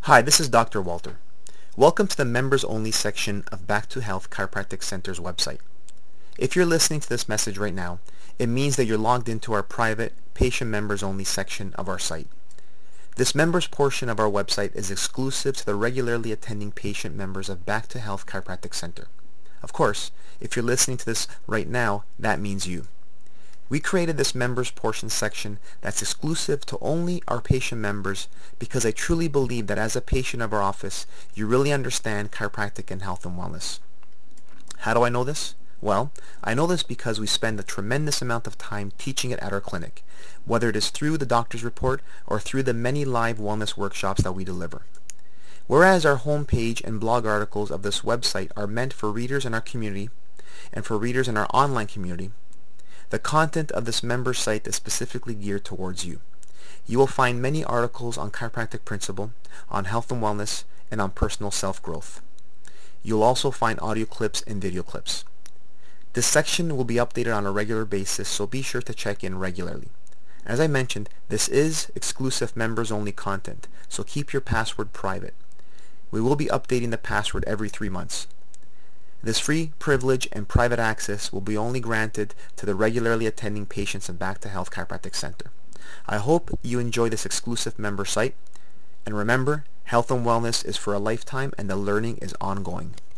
Hi, this is Dr. Walter. Welcome to the members only section of Back to Health Chiropractic Center's website. If you're listening to this message right now, it means that you're logged into our private patient members only section of our site. This members portion of our website is exclusive to the regularly attending patient members of Back to Health Chiropractic Center. Of course, if you're listening to this right now, that means you. We created this members portion section that's exclusive to only our patient members because I truly believe that as a patient of our office, you really understand chiropractic and health and wellness. How do I know this? Well, I know this because we spend a tremendous amount of time teaching it at our clinic, whether it is through the doctor's report or through the many live wellness workshops that we deliver. Whereas our homepage and blog articles of this website are meant for readers in our community and for readers in our online community, the content of this member site is specifically geared towards you. You will find many articles on chiropractic principle, on health and wellness, and on personal self-growth. You'll also find audio clips and video clips. This section will be updated on a regular basis, so be sure to check in regularly. As I mentioned, this is exclusive members-only content, so keep your password private. We will be updating the password every 3 months. This free privilege and private access will be only granted to the regularly attending patients of Back to Health Chiropractic Center. I hope you enjoy this exclusive member site, and remember, health and wellness is for a lifetime and the learning is ongoing.